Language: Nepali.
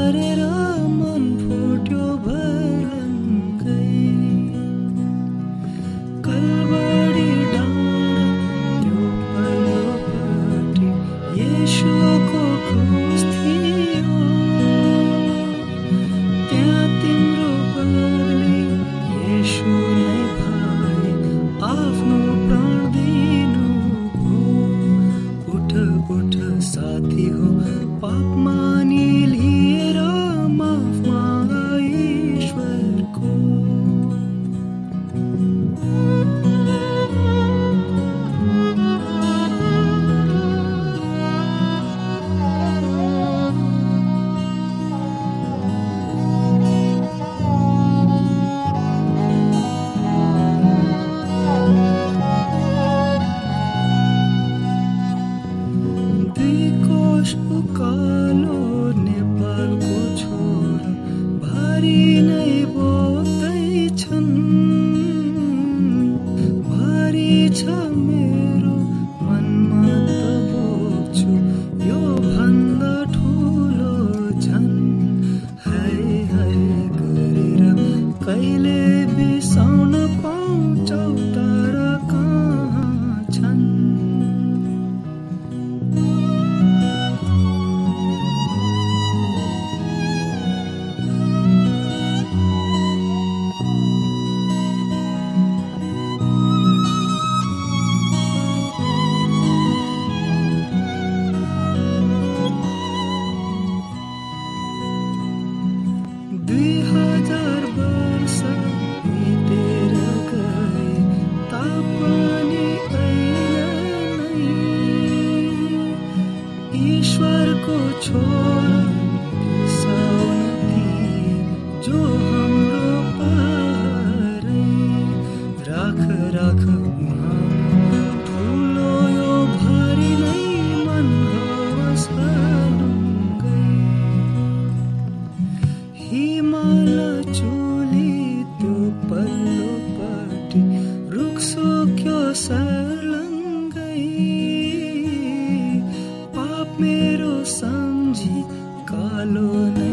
गरेर मन फुट्यो भलङ्कै कलवरी डाँडा त्यो पल्लोपट्टि येशूको क्रुस थियो त्यहाँ तिम्रो बदली येशू नै भाइ आफ्नो प्राण दिनुभयो उठ उठ साथी हो पाप मानी लिएर माफ माग ईश्वरको कालो नेपालको छोरा भारी नै बोक्दैछन् भारी छ मेरो मनमा त बोक्छु यो भन्दा ठुलो झन् हाय हाय गरेर कहिले बिसाउन पाउँछौ तारा कहाँ छन् ईश्वरको छोरा साउनती जो हाम्रो पारै राख राख ठुलो यो भारी नै मन हवस हलुङ्गै हिमाल चुली त्यो पल्लोपट्टि रुख सुक्यो सर्लङ्गै मेरो सम्झी कालो नै